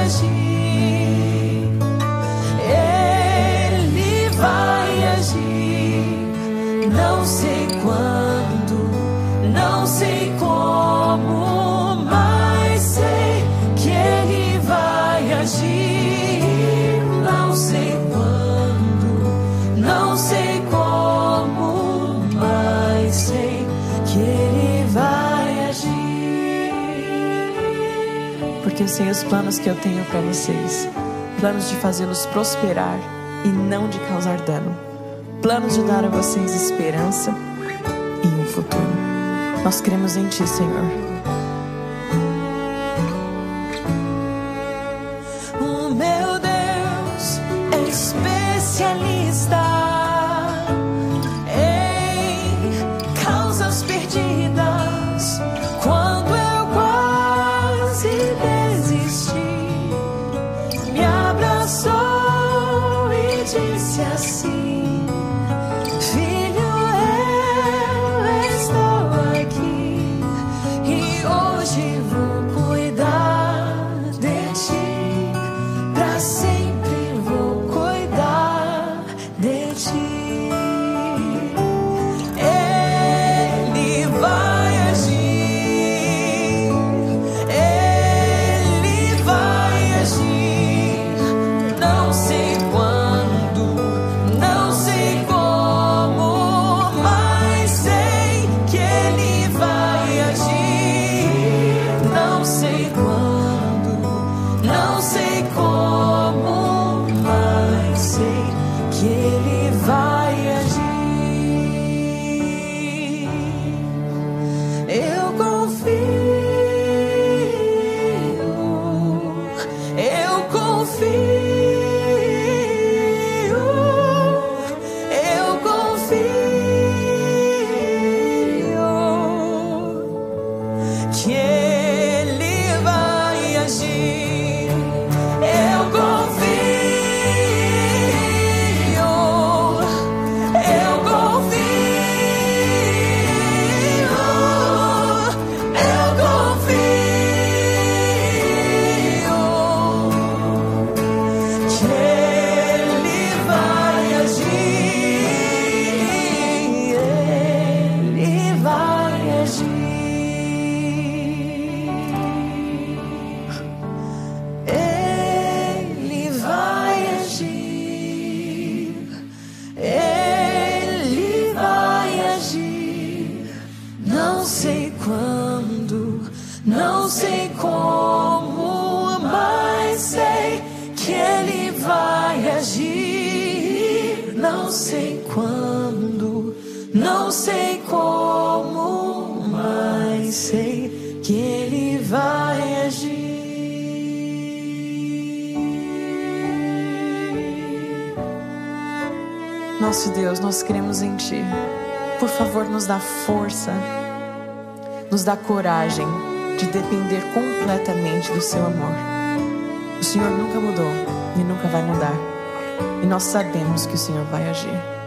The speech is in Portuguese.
agir, Ele vai agir. Não sei quando, não sei como, mas sei que Ele vai agir. Não sei quando, não sei como, mas sei que Ele vai agir. Porque eu sei os planos que eu tenho para vocês, planos de fazê-los prosperar e não de causar dano, planos de dar a vocês esperança e um futuro. Nós cremos em Ti, Senhor. O meu Deus é especialista em causas perdidas. Quando eu quase desisti, me abraçou e disse assim: filho, eu estou aqui e hoje vou cuidar de ti. Pra sempre vou cuidar de ti. Ele vai agir, Ele vai agir. Não sei quando, não sei como, mas sei que Ele vai agir. Não sei quando, não sei como, mas sei que Ele vai agir. Eu confio, eu confio que Ele vai agir. Eu confio, eu confio, eu confio que Ele vai agir, Ele vai agir, Ele vai agir, Ele vai agir. Não sei quando, não sei como, mas sei que Ele vai agir. Não sei quando, não sei como, mas sei que Ele vai agir. Nosso Deus, nós cremos em Ti. Por favor, nos dá força, nos dá coragem de depender completamente do Seu amor. O Senhor nunca mudou e nunca vai mudar. E nós sabemos que o Senhor vai agir.